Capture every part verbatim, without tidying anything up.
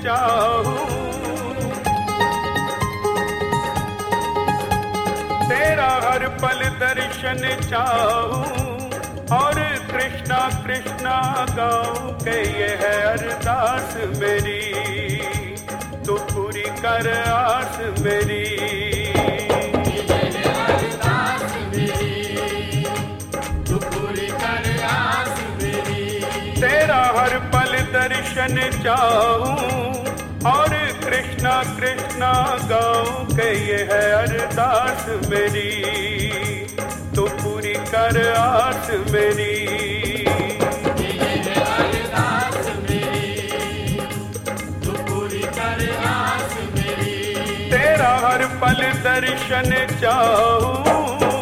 चाहूं, तेरा हर पल दर्शन चाहूं और कृष्णा कृष्णा गाऊं के ये है अरदास मेरी, तू पूरी कर आस मेरी। ये है अरदास मेरी, तू पूरी कर आस मेरी। तेरा हर पल दर्शन चाहूं और कृष्णा कृष्णा गाऊं के ये है अरदास मेरी, तू पूरी कर आस मेरी। ये है अरदास मेरी, तू पूरी कर आस मेरी। तेरा हर पल दर्शन चाहूं,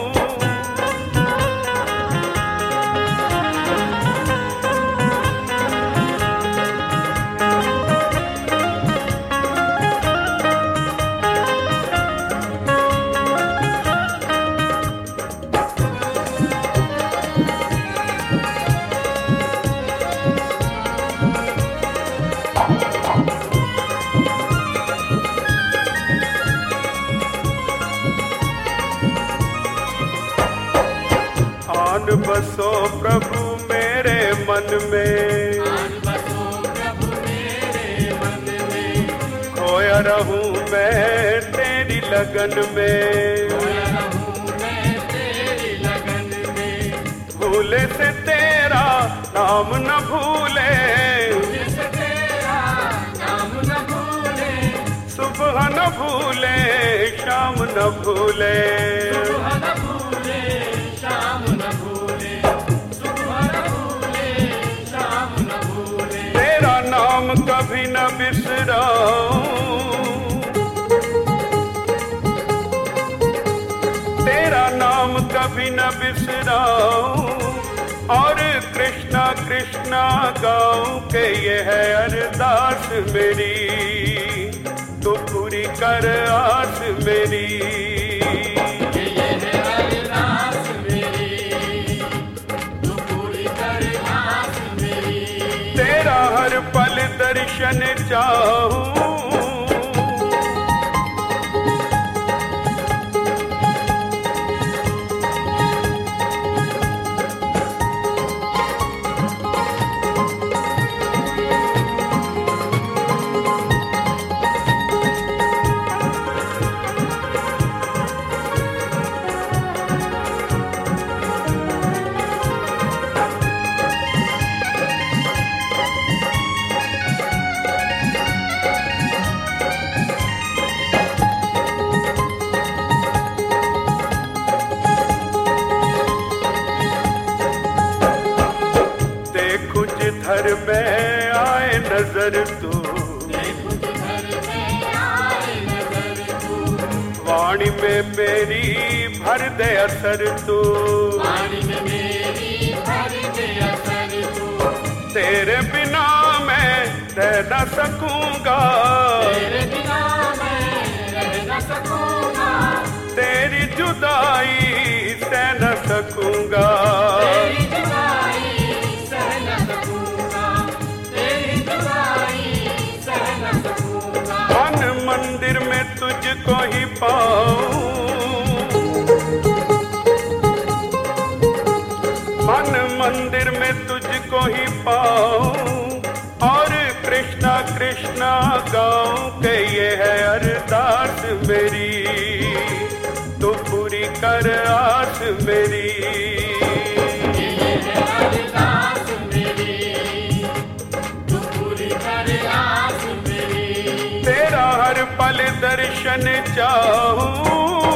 बसो प्रभु मेरे मन में, आन बसो प्रभु मेरे मन में। खोया रहूं मैं तेरी लगन में, खोया रहूं मैं तेरी लगन में। भूले से तेरा नाम न भूले, भूले से तेरा नाम न भूले। सुबह न भूले शाम न भूले, सुबह न भूले शाम न भूले। सुबह न भूले शाम न भूले। तेरा नाम कभी न बिसराऊं, तेरा नाम कभी न बिसराऊं और कृष्णा कृष्णा गाऊं के ये है अरदास मेरी, तू पूरी कर आस मेरी। ये है अरदास मेरी, तू पूरी कर आस मेरी। तेरा हर पल दर्शन चाहूं, घर में आए नजर तू, घर में आए नजर तू। वाणी में मेरी भर दे असर तू, वाणी में मेरी भर दे असर तू। तेरे बिना मैं रह न सकूंगा, तेरे बिना मैं रह न सकूंगा। तेरी जुदाई सह न सकूंगा, तेरी जुदाई सह न सकूंगा। तेरी जुदाई सह न सकूंगा। मन मंदिर में तुझको ही पाऊं, मन मंदिर में तुझको ही पाऊं और कृष्णा कृष्णा गाऊं के ये है अरदास मेरी, तू पूरी कर आस मेरी। ये है अरदास मेरी, तू पूरी कर आस मेरी। तेरा हर पल दर्शन चाहूं,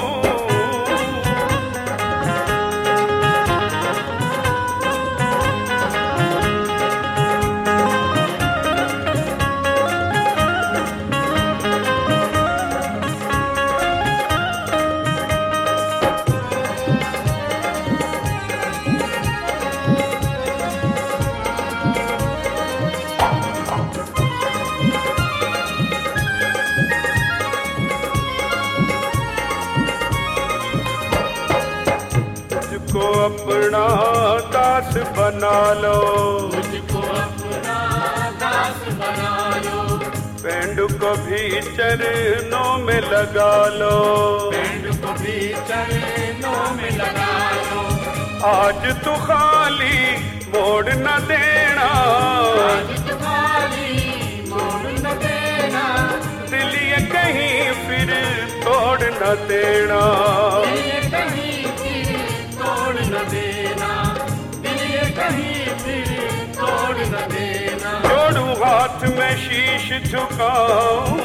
मुझको अपना दास बना लो, मुझको अपना दास बना लो। बैंड को भी चरणों में लगा लो, बैंड को भी चरणों में लगा लो। आज तू खाली मोड़ न देना, आज तू खाली मोड़ न देना, दिल ये कहीं फिर तोड़ न देना, दिल ये कहीं फिर तोड़ न देना, दिल ये कहीं फिर तोड़ न देना। जोड़ू हाथ में शीश झुकाऊं,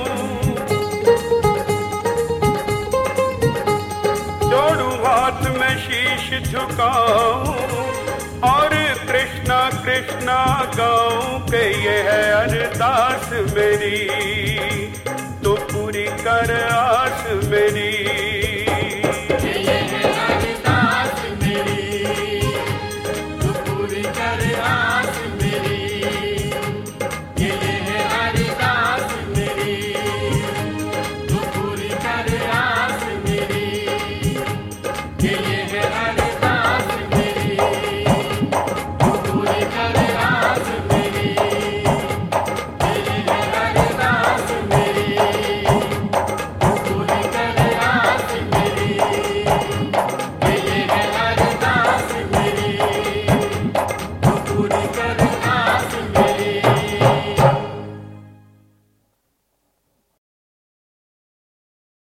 जोड़ू हाथ में शीश झुकाऊं और कृष्णा कृष्णा गाऊं के ये है अरदास मेरी, तो पूरी कर आस मेरी। ये है अरदास मेरी, तू पूरी कर आस मेरी। ये है अरदास मेरी, तू पूरी कर आस मेरी। ये है अरदास मेरी, तू पूरी कर आस मेरी। ये है अरदास मेरी, तू पूरी कर आस मेरी। ये है अरदास मेरी, तू पूरी कर